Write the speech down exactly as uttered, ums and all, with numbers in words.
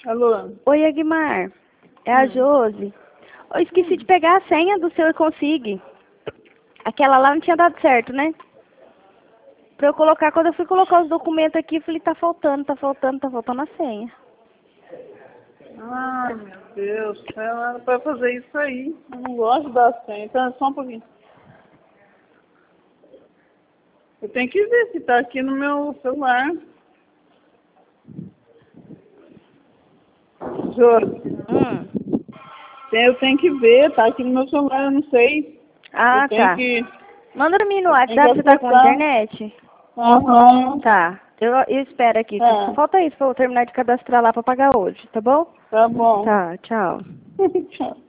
Alô? Oi, Aguimar. É a Hum. Josi. Eu esqueci de pegar a senha do seu e-consig. Aquela lá não tinha dado certo, né? Pra eu colocar, quando eu fui colocar os documentos aqui, eu falei, tá faltando, tá faltando, tá faltando a senha. Ai, meu Deus. Ela vai fazer isso aí. Eu não gosto da senha. Então, só um pouquinho. Eu tenho que ver se tá aqui no meu celular. Josi. Hum. Eu tenho que ver, tá aqui no meu celular, eu não sei. Ah, Eu tenho tá. que, Manda pra mim no eu tenho que WhatsApp, você tá com acessar. internet? Aham. Tá. Eu, eu espero aqui. Só É, falta isso pra eu terminar de cadastrar lá pra pagar hoje, tá bom? tá bom. Tá, tchau. Tchau.